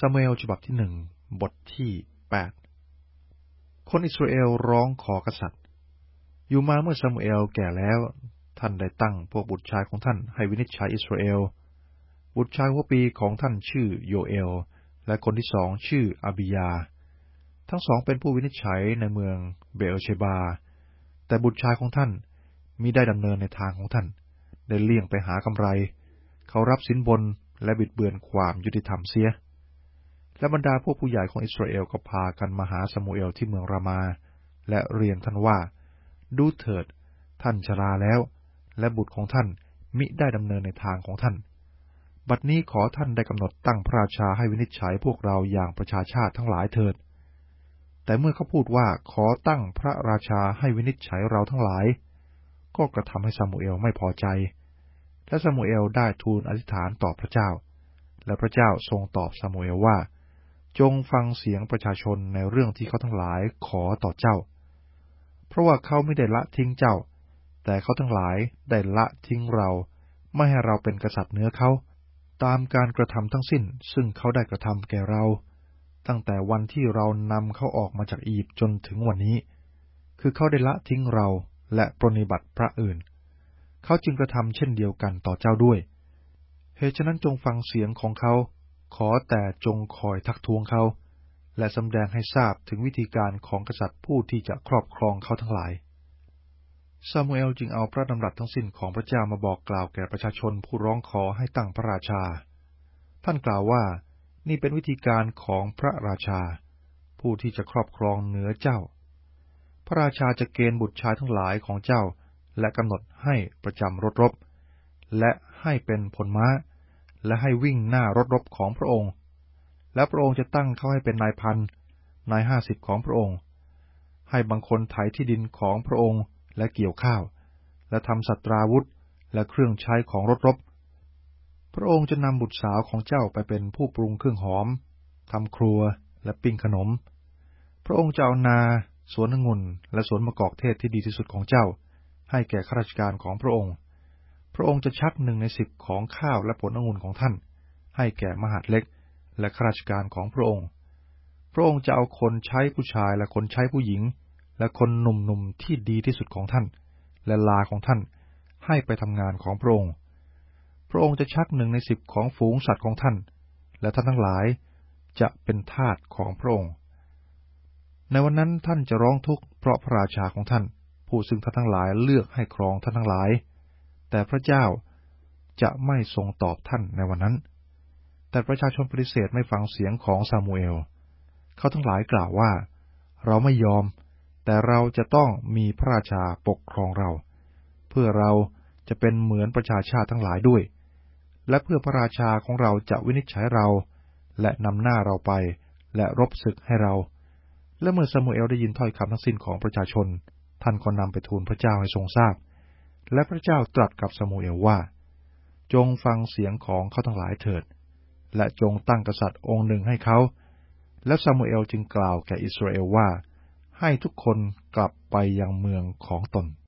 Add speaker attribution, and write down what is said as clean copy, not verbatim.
Speaker 1: ซามูเอลฉบับที่1 บทที่8คนอิสราเอลร้องขอกษัตริย์อยู่มาเมื่อซามูเอลแก่แล้วท่านได้ตั้งพวกบุตรชายของท่านให้วินิจฉัยอิสราเอลบุตรชายหัวปีของท่านชื่อโยเอลและคนที่สองชื่ออาบิยาทั้งสองเป็นผู้วินิจฉัยในเมืองเบเอเชบาแต่บุตรชายของท่านมิได้ดำเนินในทางของท่านได้เลี่ยงไปหากำไรเขารับสินบนและบิดเบือนความยุติธรรมเสียและบรรดาพวกผู้ใหญ่ของอิสราเอลก็พากันมาหาซามูเอลที่เมืองรามาและเรียนท่านว่าดูเถิดท่านชราแล้วและบุตรของท่านมิได้ดำเนินในทางของท่านบัดนี้ขอท่านได้กำหนดตั้งพระราชาให้วินิจฉัยพวกเราอย่างประชาชาติทั้งหลายเถิดแต่เมื่อเขาพูดว่าขอตั้งพระราชาให้วินิจฉัยเราทั้งหลายก็กระทำให้ซามูเอลไม่พอใจและซามูเอลได้ทูลอธิษฐานต่อพระเจ้าและพระเจ้าทรงตอบซามูเอลว่าจงฟังเสียงประชาชนในเรื่องที่เขาทั้งหลายขอต่อเจ้าเพราะว่าเขาไม่ได้ละทิ้งเจ้าแต่เขาทั้งหลายได้ละทิ้งเราไม่ให้เราเป็นกษัตริย์เหนือเขาตามการกระทำทั้งสิ้นซึ่งเขาได้กระทำแก่เราตั้งแต่วันที่เรานำเขาออกมาจากอียิปต์จนถึงวันนี้คือเขาได้ละทิ้งเราและปรนนิบัติพระอื่นเขาจึงกระทำเช่นเดียวกันต่อเจ้าด้วยเหตุฉะนั้นจงฟังเสียงของเขาขอแต่จงคอยทักท้วงเขาและสำแดงให้ทราบถึงวิธีการของกษัตริย์ผู้ที่จะครอบครองเขาทั้งหลายซามูเอลจึงเอาพระดำรัสทั้งสิ้นของพระเจ้ามาบอกกล่าวแก่ประชาชนผู้ร้องขอให้ตั้งพระราชาท่านกล่าวว่านี่เป็นวิธีการของพระราชาผู้ที่จะครอบครองเหนือเจ้าพระราชาจะเกณฑ์บุตรชายทั้งหลายของเจ้าและกำหนดให้ประจำรถรบและให้เป็นพลม้าและให้วิ่งหน้ารถรบของพระองค์และพระองค์จะตั้งเขาให้เป็นนายพันนาย50ของพระองค์ให้บางคนไถที่ดินของพระองค์และเกี่ยวข้าวและทำสัตราวุธและเครื่องใช้ของรถรบพระองค์จะนำบุตรสาวของเจ้าไปเป็นผู้ปรุงเครื่องหอมทำครัวและปิ้งขนมพระองค์จะเอานาสวนองุ่นและสวนมะกอกเทศที่ดีที่สุดของเจ้าให้แก่ข้าราชการของพระองค์พระองค์จะชัก1/10ของข้าวและผลองุ่นของท่านให้แก่มหาดเล็กและข้าราชการของพระองค์พระองค์จะเอาคนใช้ผู้ชายและคนใช้ผู้หญิงและคนหนุ่มๆที่ดีที่สุดของท่านและลาของท่านให้ไปทำงานของพระองค์พระองค์จะชัก1/10ของฝูงสัตว์ของท่านและท่านทั้งหลายจะเป็นทาสของพระองค์ในวันนั้นท่านจะร้องทุกข์เพราะพระราชาของท่านผู้ซึ่งท่านทั้งหลายเลือกให้ครองท่านทั้งหลายแต่พระเจ้าจะไม่ทรงตอบท่านในวันนั้นแต่ประชาชนปฏิเสธไม่ฟังเสียงของซามูเอลเขาทั้งหลายกล่าวว่าเราไม่ยอมแต่เราจะต้องมีพระราชาปกครองเราเพื่อเราจะเป็นเหมือนประชาชาติทั้งหลายด้วยและเพื่อพระราชาของเราจะวินิจฉัยเราและนำหน้าเราไปและรบศึกให้เราและเมื่อซามูเอลได้ยินถ้อยคำทั้งสิ้นของประชาชนท่านก็นำไปทูลพระเจ้าให้ทรงทราบและพระเจ้าตรัสกับซามูเอลว่าจงฟังเสียงของเขาทั้งหลายเถิดและจงตั้งกษัตริย์องค์หนึ่งให้เขาและซามูเอลจึงกล่าวแก่อิสราเอลว่าให้ทุกคนกลับไปยังเมืองของตน